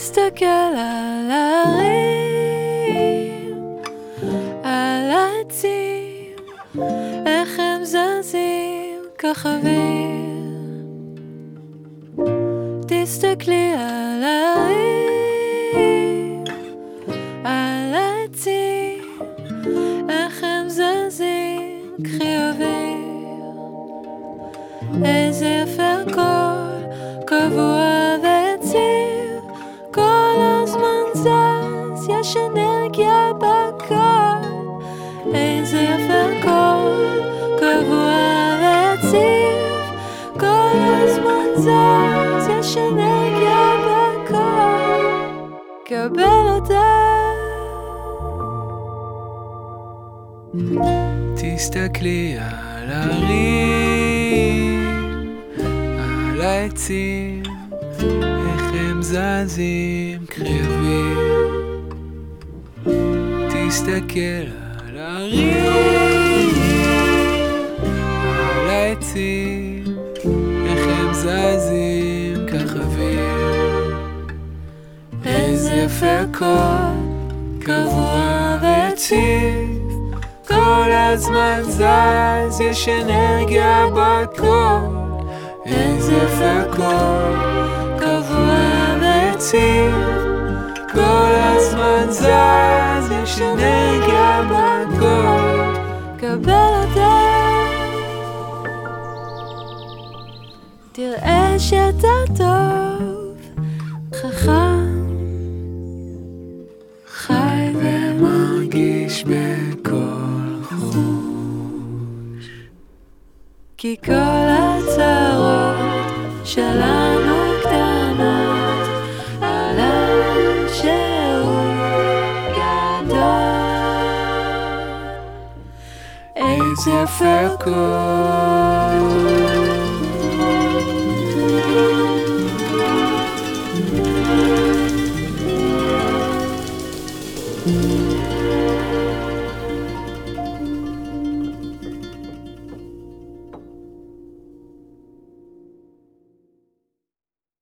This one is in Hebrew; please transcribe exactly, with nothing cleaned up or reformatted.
תסתכל על ההרים, על העצים, איך הם זזים כחביר. תסתכלי על ההרים, על העצים, איך הם זזים קחי אוויר. איזה יפה הכל, קבוע ויציב, כל הזמן זז, יש אנרגיה בכל. איזה יפה הכל, קבוע ויציב, כל הזמן זז, יש אנרגיה בכל. קבל אותה. תסתכלי על ההרים, על העצים, איך הם זזים קחי אוויר. תסתכל על ההרים, על העצים, איך הם זזים קח אוויר. איזה יפה הכל, קבוע ויציב, כל הזמן זז, יש אנרגיה בכל. איזה יפה הכל, קבוע ויציב, כל הזמן זז, יש אנרגיה בכל. קבל אותה. תראה שאתה טוב, חכם, חי ומרגיש בכל חוש, כי כל הצרות שלנו קטנות עליו שהוא גדול. איזה יפה הכל,